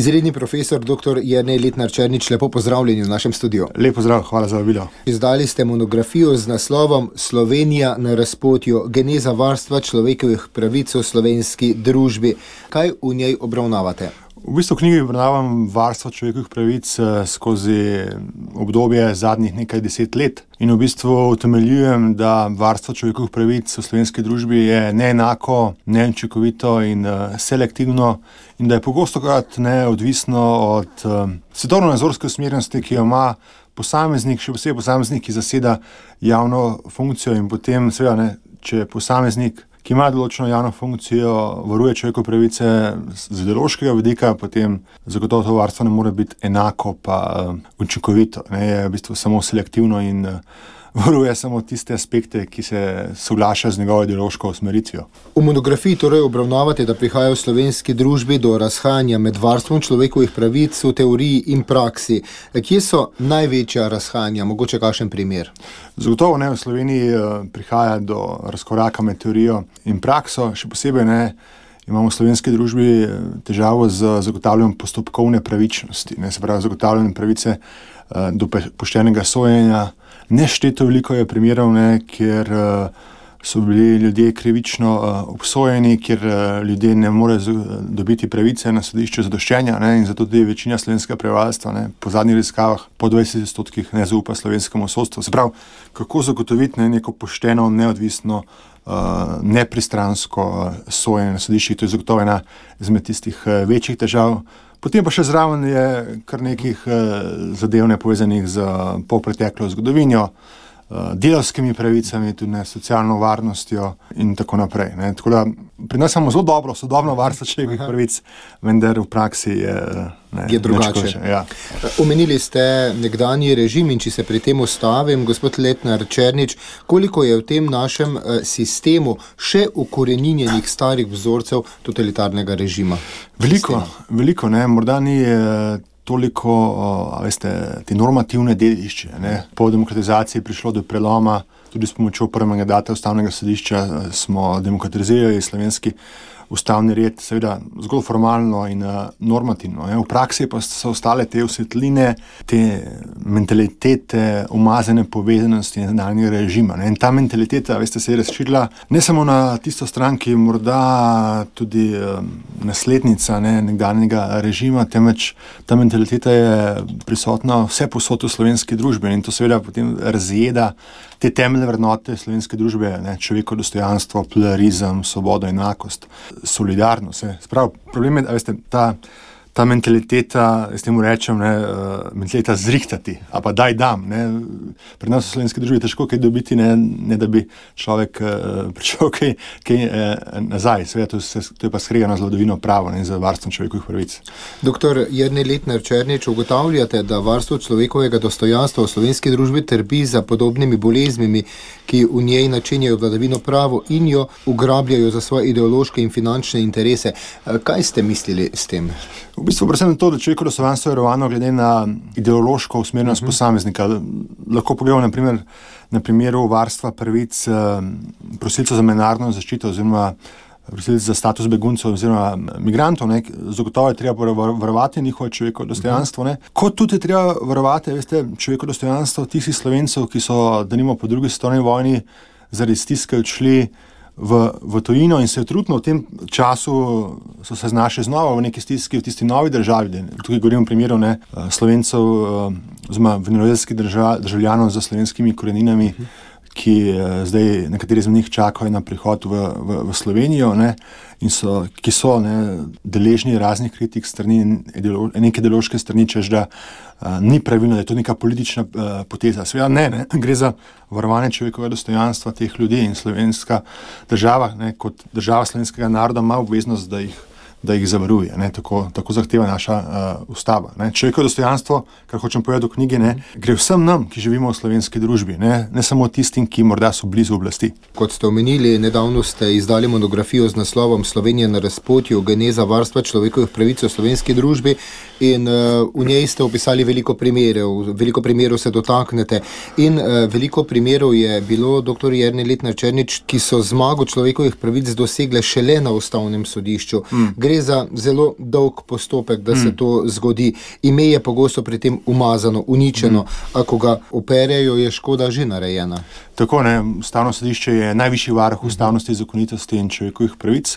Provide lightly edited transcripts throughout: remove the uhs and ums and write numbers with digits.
Izredni profesor dr. Jernej Letnar Černič, lepo pozdravljeni v našem studiu. Lep pozdrav, hvala za vabilo. Izdali ste monografijo z naslovom Slovenija na razpotju, geneza varstva človekovih pravic v slovenski družbi. Kaj v njej obravnavate? V bistvu v knjigi obravnavam varstvo človekovih pravic skozi obdobje zadnjih nekaj 10 let in v bistvu utemeljujem, da varstvo človekovih pravic v slovenski družbi je neenako, neučinkovito in selektivno in da je pogostokrat neodvisno od svetovnonazorske usmerjenosti, ki jo ima posameznik, še posebej posameznik, ki zaseda javno funkcijo in potem seveda, če posameznik, ki ima določeno javno funkcijo, varuje človekove pravice z ideološkega vidika, potem zagotovo to varstvo ne more biti enako pa učinkovito. Je v bistvu samo selektivno in varuje samo tiste aspekte, ki se soglašajo z njegovo ideološko usmeritvijo. V monografiji torej obravnavate, da prihaja v slovenski družbi do razhajanja med varstvom človekovih pravic v teoriji in praksi. Kje so največja razhajanja? Mogoče kakšen primer? Zagotovo v Sloveniji prihaja do razkoraka med teorijo in prakso, še posebej imamo v slovenski družbi težavo z zagotavljanjem postopkovne pravičnosti, se pravi zagotavljanje pravice do poštenega sojenja. Nešteto veliko je primerov, kjer so bili ljudje krivično obsojeni, kjer ljudje ne morejo dobiti pravice na sodišču zadoščenja in zato tudi večina slovenskega prebivalstva po zadnjih raziskavah po 20% ne zaupa slovenskemu sodstvu. Se pravi, kako zagotoviti neko pošteno, neodvisno, nepristransko sojenje na sodiščih, to je zagotovo ena izmed tistih večjih težav. Potem pa še zraven je kar nekih zadev povezanih z polpreteklo zgodovino, delavskimi pravicami, tudi socialno varnostjo in tako naprej. Tako da pri nas imamo zelo dobro, sodobno varstvo človekovih pravic, vendar v praksi je drugače. Ja. Omenili ste nekdanji režim in če se pri tem ustavim, gospod Letnar Černič, koliko je v tem našem sistemu še ukoreninjenih starih vzorcev totalitarnega režima? Veliko, morda ni toliko, te normativne dediščine. Po demokratizaciji je prišlo do preloma, tudi s pomočjo prvega mandata ustavnega sodišča smo demokratizirali slovenski ustavni red, seveda zgolj formalno in normativno. V praksi pa so ostale te osvetline, te mentalitete, umazane povezanosti nekdanjega režima. In ta mentaliteta, se je razširila ne samo na tisto stran, ki je morda tudi naslednica nekdanjega režima, temveč ta mentaliteta je prisotna vse povsod v slovenski družbi in to seveda potem razjeda te temeljne vrednote slovenske družbe, človekovo dostojanstvo, pluralizem, svobodo, enakost, solidarnost. Sprav, problem je, ta mentaliteta, jaz temu rečem, mentaliteta zrihtati, a pa daj dam. Pri nas v slovenski družbi je težko kaj dobiti, ne da bi človek pričal kaj nazaj. Seveda, to je pa skregano z vladavino prava in z varstvom človekovih pravic. Doktor Jernej Letnar Černič, ugotavljate, da varstvo človekovega dostojanstva v slovenski družbi trpi za podobnimi boleznimi, ki v njej načenjajo vladavino pravo in jo ugrabljajo za svoje ideološke in finančne interese. Kaj ste mislili s tem? V bistvu predvsem to, da človekovo dostojanstvo je varovano glede na ideološko usmerjenost posameznika. Lahko pogledamo na primeru varstva pravic prosilcev za mednarodno zaščito oziroma prosilcev za status beguncev oziroma migrantov. Zagotovo je treba varovati njihovo človekovo dostojanstvo. Kot tudi je treba varovati človekovo dostojanstvo tistih Slovencev, ki so denimo po drugi svetovni vojni zaradi stiske odšli v tujino in se trudno v tem času so se znašli znova v neki stiski v tisti novi državi. Tukaj govorim o primeru Slovencev oziroma venezuelskih državljanov z slovenskimi koreninami, ki zdaj nekateri izmed njih čakajo na prihod v Slovenijo in ki so deležni raznih kritik strani neke ideološke strani, češ da ni pravilno, da je to neka politična poteza. Seveda ne, gre za varovanje človekovega dostojanstva teh ljudi in slovenska država, kot država slovenskega naroda ima obveznost, da jih zavaruje. Tako zahteva naša ustava. Človekovo dostojanstvo, kar hočem povedati v knjigi, gre vsem nam, ki živimo v slovenski družbi, ne samo tistim, ki morda so blizu oblasti. Kot ste omenili, nedavno ste izdali monografijo z naslovom Slovenija na razpotju, geneza varstva človekovih pravic v slovenski družbi in v njej ste opisali veliko primerov se dotaknete in veliko primerov je bilo, dr. Jernej Letnar Černič, ki so zmago človekovih pravic dosegle šele na ustavnem sodišču. Gre gre za zelo dolg postopek, da se to zgodi. Ime je pogosto pri tem umazano, uničeno, a ko ga operejo, je škoda že narejena. Tako, ne, Ustavno sodišče je najvišji varuh ustavnosti, zakonitosti in človekovih pravic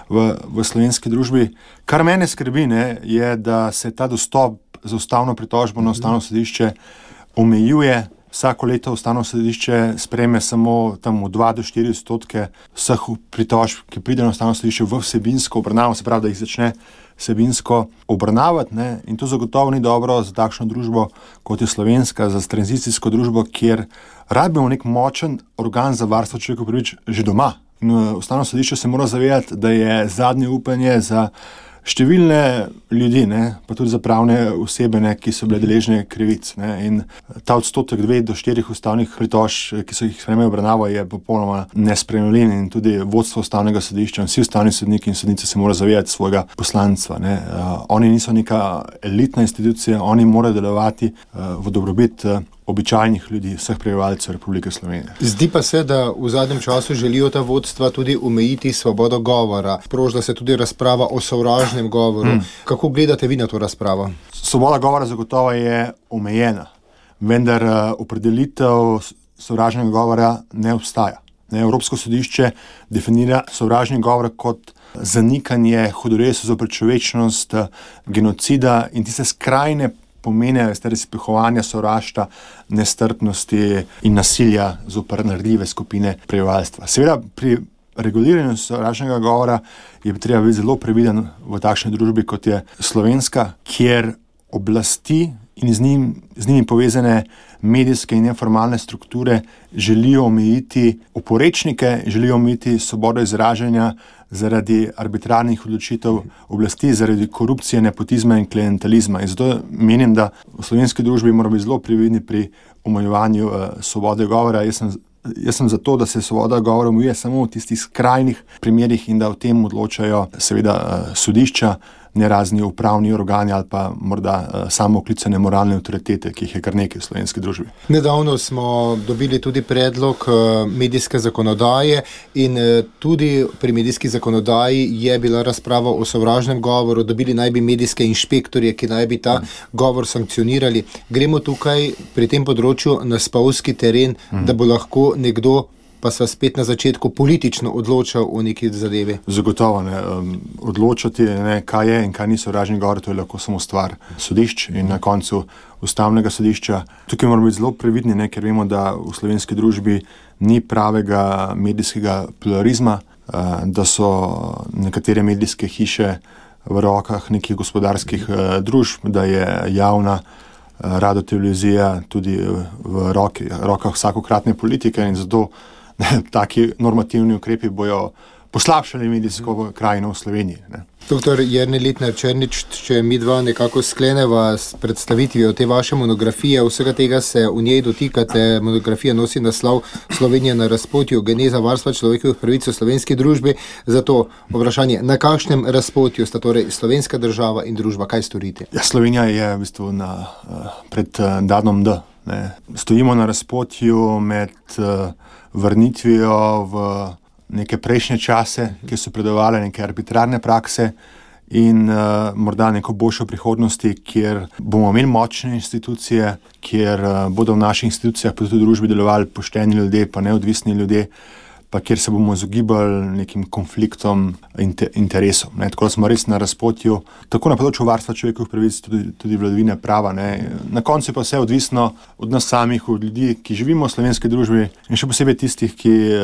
v slovenski družbi. Kar mene skrbi, ne, je, da se ta dostop za ustavno pritožbo na Ustavno sodišče omejuje. Vsako leto Ustavno sodišče sprejme samo tam 2 do 4% vseh pritožb, ki pride na Ustavno sodišče v vsebinsko obravnavo, se pravi, da jih začne vsebinsko obravnavati, ne? In to zagotovo ni dobro za takšno družbo, kot je slovenska, za tranzicijsko družbo, kjer rabimo nek močen organ za varstvo človekovih pravic že doma. In Ustavno sodišče se mora zavedati, da je zadnje upanje za številne ljudi, ne, pa tudi za pravne osebe, ne, ki so bile deležne krivic. Ne, in ta odstotek 2 do 4 ustavnih pritožb, ki so jih sprejmejo obravnavo, je popolnoma nesprejemljiv in tudi vodstvo Ustavnega sodišča in vsi ustavni sodniki in sodnice se morajo zavedati svojega poslanstva. Ne. Oni niso neka elitna institucija, oni morajo delovati v dobrobit običajnih ljudi, vseh prebivalcev Republike Slovenije. Zdi pa se, da v zadnjem času želijo ta vodstva tudi omejiti svobodo govora. Sprožila se tudi razprava o sovražnem govoru. Kako gledate vi na to razpravo? Svoboda govora zagotovo je omejena, vendar opredelitev sovražnega govora ne obstaja. Evropsko sodišče definira sovražni govor kot zanikanje hudodelstva zoper človečnost, genocida in tiste skrajne pomene razpihovanja sovraštva, nestrpnosti in nasilja zoper ranljive skupine prebivalstva. Seveda pri reguliranju sovražnega govora je treba biti zelo previden v takšni družbi, kot je slovenska, kjer oblasti in z njimi povezane medijske in neformalne strukture želijo omejiti oporečnike, želijo omejiti svobodo izražanja zaradi arbitrarnih odločitev oblasti, zaradi korupcije, nepotizma in klientelizma. In zato menim, da v slovenski družbi moramo biti zelo previdni pri omejevanju svobode govora. Jaz sem za to, da se svoboda govora omejuje samo v tistih skrajnih primerih in da o tem odločajo seveda sodišča, ne razni upravni organi ali pa morda samooklicane moralne avtoritete, ki jih je kar nekaj v slovenski družbi. Nedavno smo dobili tudi predlog medijske zakonodaje in tudi pri medijski zakonodaji je bila razprava o sovražnem govoru, dobili naj bi medijske inšpektorje, ki naj bi ta govor sankcionirali. Gremo tukaj pri tem področju na spolzki teren, da bo lahko nekdo, pa sva spet na začetku, politično odločal o neki zadevi. Zagotovo ne. Odločati, ne, kaj je in kaj ni sovražni govor, to je lahko samo stvar sodišč in na koncu Ustavnega sodišča. Tukaj moramo biti zelo previdni, ne, ker vemo, da v slovenski družbi ni pravega medijskega pluralizma, da so nekatere medijske hiše v rokah nekih gospodarskih družb, da je javna radiotelevizija tudi v rokah vsakokratne politike in zato taki normativni ukrepi bojo poslabšali medijsko krajino v Sloveniji. Ne. Dr. Jernej Letnar-Černič, če mi dva nekako skleneva s predstavitvijo te vaše monografije, vsega tega se v njej dotikate. Monografija nosi naslov Slovenija na razpotju, geneza varstva človekovih pravic v slovenski družbi. Zato vprašanje, na kakšnem razpotju sta torej slovenska država in družba, kaj storiti? Ja, Slovenija je v bistvu pred danom D. Ne. Stojimo na razpotju med vrnitvijo v neke prejšnje čase, ki so predovale neke arbitrarne prakse in morda neko boljšo prihodnosti, kjer bomo imeli močne institucije, kjer bodo v naših institucijah pa tudi v družbi delovali pošteni ljudje, pa neodvisni ljudje, pa kjer se bomo izogibali nekim konfliktom interesov. Ne. Tako da smo res na razpotju, tako na področju varstva človekovih pravic, tudi vladavine prava. Ne. Na koncu pa vse odvisno od nas samih, od ljudi, ki živimo v slovenski družbi in še posebej tistih,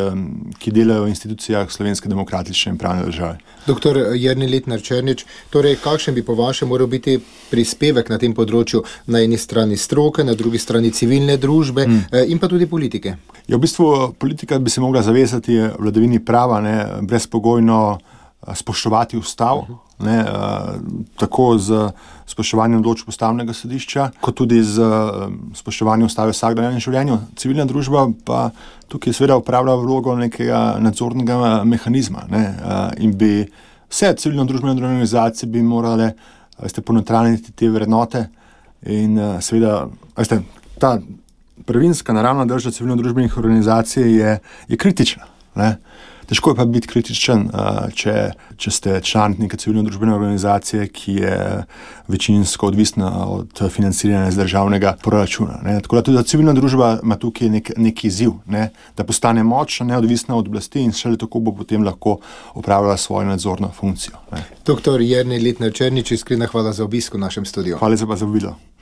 ki delajo v institucijah Slovenske demokratične in pravne države. Dr. Jernej Letnar-Černič, torej kakšen bi po vašem moral biti prispevek na tem področju, na eni strani stroke, na drugi strani civilne družbe in pa tudi politike? Ja, v bistvu politika bi se mogla zavezati vladavini prava, ne, brezpogojno spoštovati ustavo, ne, tako z spoštovanjem odločb Ustavnega sodišča, kot tudi z spoštovanjem ustave v vsakdanjem življenju. Civilna družba pa tukaj seveda upravlja vlogo nekega nadzornega mehanizma, ne, in bi vse civilno-družbene organizacije bi morale ponotranjiti te vrednote in seveda, ta prvinska naravna drža civilno-družbenih organizacij je kritična. Ne. Težko je pa biti kritičen, če ste član neke civilno-družbene organizacije, ki je večinsko odvisna od financiranja iz državnega proračuna. Ne. Tako da tudi civilna družba ima tukaj neki izziv, ne, da postane močna, neodvisna od oblasti in šele tako bo potem lahko opravljala svojo nadzorno funkcijo. Ne. Dr. Jernej Letnar Černič, iskrena hvala za obisk v našem studiu. Hvala za povabilo.